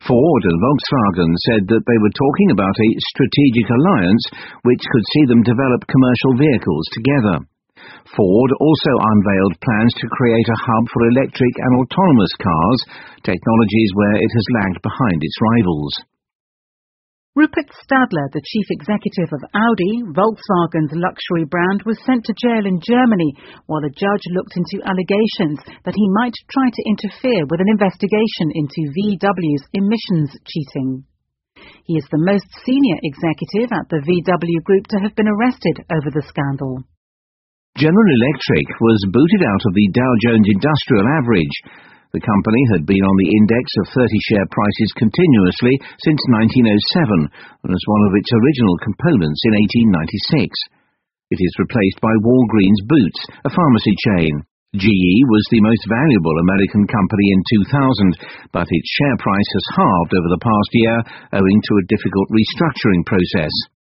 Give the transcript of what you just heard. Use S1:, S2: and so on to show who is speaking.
S1: Ford and Volkswagen said that they were talking about a strategic alliance which could see them develop commercial vehicles together. Ford also unveiled plans to create a hub for electric and autonomous cars, technologies where it has lagged behind its rivals.
S2: Rupert Stadler, the chief executive of Audi, Volkswagen's luxury brand, was sent to jail in Germany while a judge looked into allegations that he might try to interfere with an investigation into VW's emissions cheating. He is the most senior executive at the VW Group to have been arrested over the scandal.
S1: General Electric was booted out of the Dow Jones Industrial Average. The company had been on the index of 30 share prices continuously since 1907 and as one of its original components in 1896. It is replaced by Walgreens Boots, a pharmacy chain. GE was the most valuable American company in 2000, but its share price has halved over the past year owing to a difficult restructuring process.